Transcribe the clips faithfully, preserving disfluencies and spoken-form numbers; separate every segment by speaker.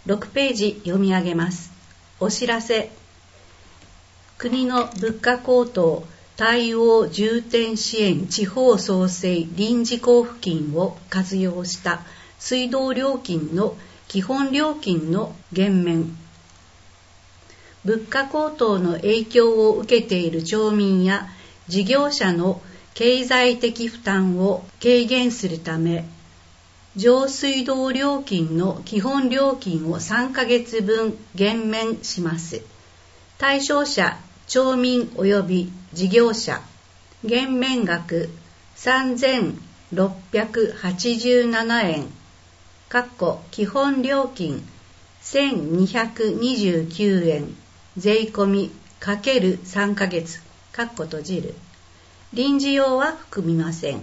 Speaker 1: ろくページ読み上げます。お知らせ。国の物価高騰対応重点支援地方創生臨時交付金を活用した水道料金の基本料金の減免。物価高騰の影響を受けている町民や事業者の経済的負担を軽減するため、上水道料金の基本料金をさんかげつぶん減免します。対象者、町民及び事業者、減免額さんぜんろっぴゃくはちじゅうななえん、基本料金せんにひゃくにじゅうきゅうえん、税込み ×さん ヶ月、閉じる。臨時用は含みません。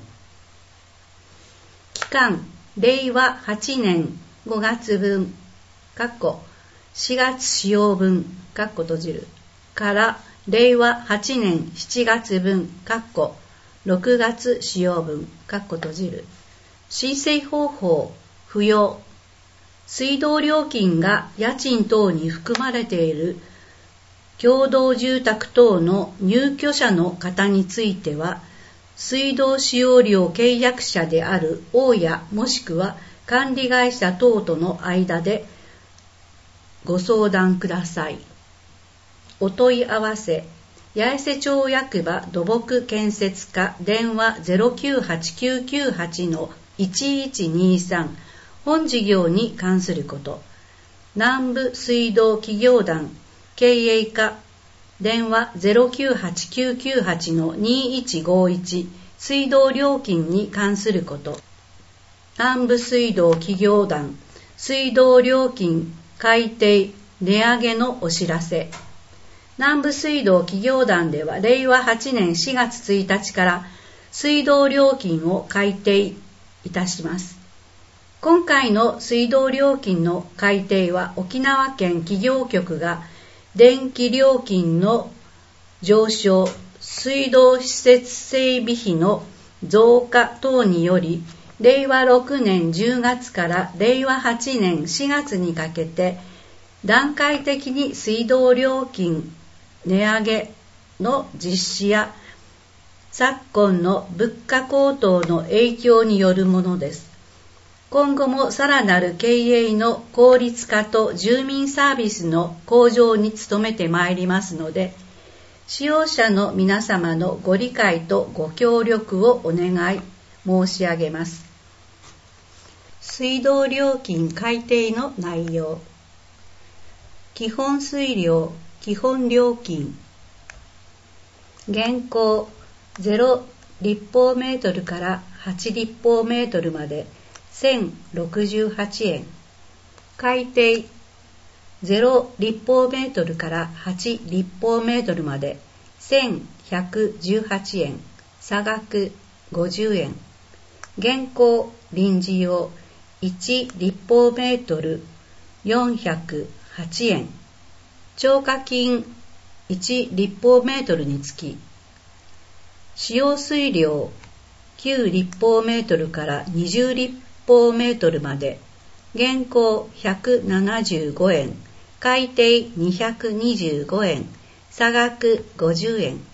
Speaker 1: 期間、れいわはちねんごがつぶん、しがつ使用分、閉じる。かられいわはちねんしちがつぶん、ろくがつ使用分、閉じる。申請方法、不要。水道料金が家賃等に含まれている共同住宅等の入居者の方については、水道使用料契約者である大家もしくは管理会社等との間でご相談ください。お問い合わせ、八重瀬町役場土木建設課電話 ゼロきゅうはちきゅうきゅうはちのいちいちにさん 本事業に関すること。南部水道企業団経営課電話 ゼロきゅうはちきゅうきゅうはちのにいちごいち 水道料金に関すること。南部水道企業団水道料金改定値上げのお知らせ。南部水道企業団ではれいわはちねんしがつついたちから水道料金を改定いたします。今回の水道料金の改定は沖縄県企業局が電気料金の上昇、水道施設整備費の増加等により、れいわろくねんじゅうがつかられいわはちねんしがつにかけて段階的に水道料金値上げの実施や昨今の物価高騰の影響によるものです。今後もさらなる経営の効率化と住民サービスの向上に努めてまいりますので、使用者の皆様のご理解とご協力をお願い申し上げます。水道料金改定の内容。基本水量、基本料金。現行ゼロりっぽうメートルからはちりっぽうメートルまでせんろくじゅうはちえん。改定ゼロりっぽうメートルからはちりっぽうメートルまでせんひゃくじゅうはちえん。差額ごじゅうえん。現行臨時用いちりっぽうメートルよんひゃくはちえん。超過金いちりっぽうメートルにつき、使用水量きゅうりっぽうメートルからにじゅうりっぽうメートルまで、現行ひゃくななじゅうごえん、改定にひゃくにじゅうごえん、差額ごじゅうえん。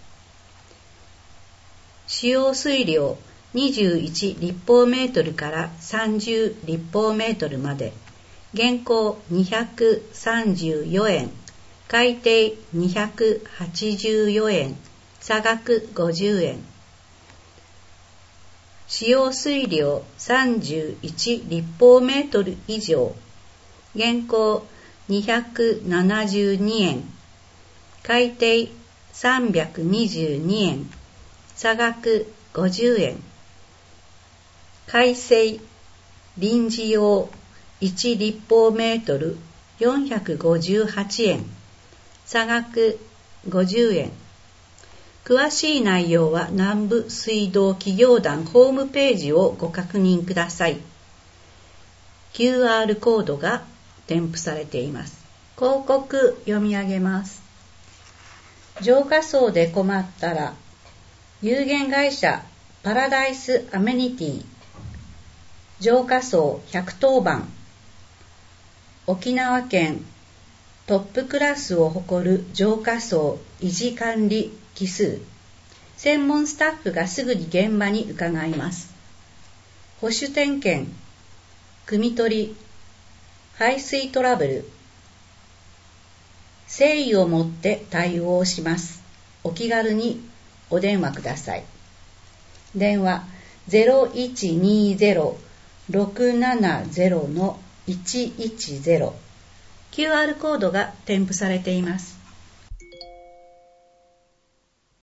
Speaker 1: 使用水量にじゅういちりっぽうメートルからさんじゅうりっぽうメートルまで、現行にひゃくさんじゅうよえん、改定にひゃくはちじゅうよえん、差額ごじゅうえん。使用水量さんじゅういちりっぽうメートル以上、現行にひゃくななじゅうにえん、改定さんびゃくにじゅうにえん、差額ごじゅうえん。改正臨時用いちりっぽうメートルよんひゃくごじゅうはちえん、差額ごじゅうえん。詳しい内容は南部水道企業団ホームページをご確認ください。キューアール コードが添付されています。広告読み上げます。浄化槽で困ったら、有限会社パラダイスアメニティ浄化槽ひゃくとおばん。 沖縄県トップクラスを誇る浄化層維持管理機数。専門スタッフがすぐに現場に伺います。保守点検、汲み取り、排水トラブル。誠意を持って対応します。お気軽にお電話ください。電話 ゼロいちにゼロ ろくななゼロ いちいちゼロ。キューアール コードが添付されています。